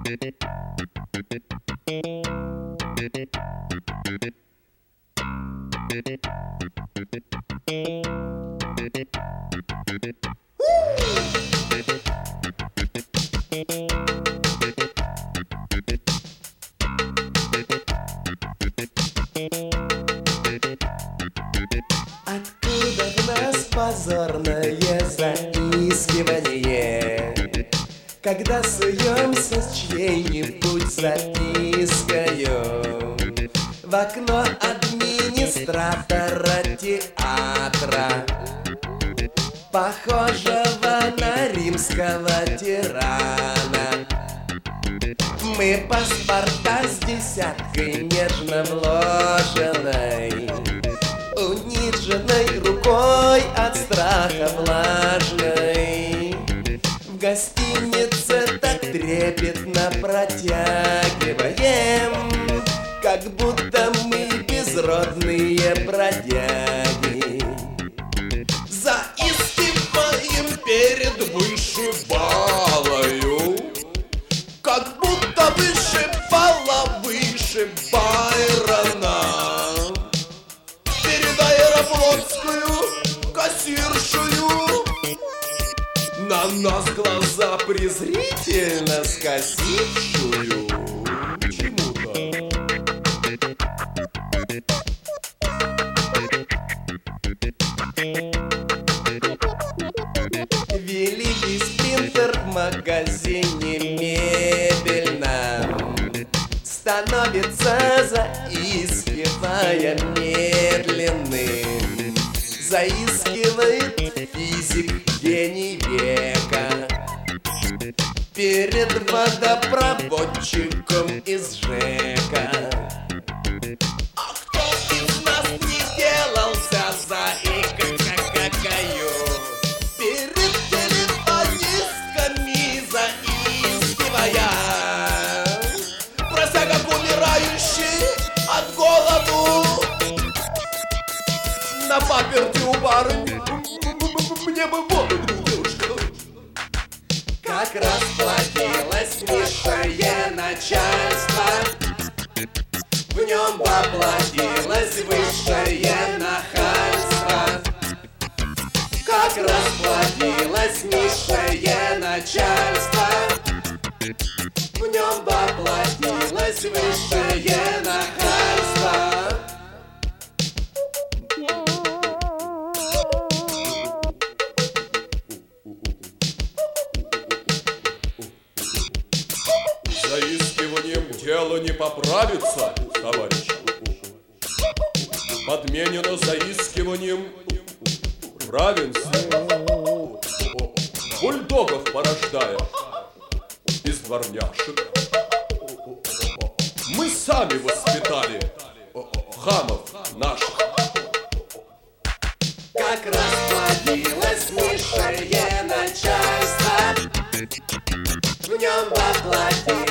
Откуда в нас позорное заискивание, когда суемся с чьей-нибудь запискою в окно администратора театра, похожего на римского тирана? Мы паспорта с десяткой нежно вложенной, униженной рукой от страха влажной, в гостинице так трепетно протягиваем, как будто мы безродные бродяги. Заискиваем перед вышибалою, как будто вышибала выше Байрона. Перед Аэрофлотскую кассиршую на нас глаза презрительно скосившую чему-то. Великий спринтер в магазине мебельном становится, заискивая, медленным. Заискивает физик, гений века, перед водопроводчиком из ЖЭКа. А кто из нас не делался заикой-какаю перед телефонистками заискивая, прося как умирающий от голоду на паперти у барыни: мне бы воду, девушка. Как расплатилось высшее начальство, в нем воплотилось высшее нахальство. Как расплатилось низшее начальство, в нем воплотилось высшее нахальство. Заискиванием дело не поправится, товарищ. Подменено заискиванием равенство. Бульдогов порождая из дворняжек. Мы сами воспитали хамов наших. Как расплодилось высшее начальство, в нем воплотилось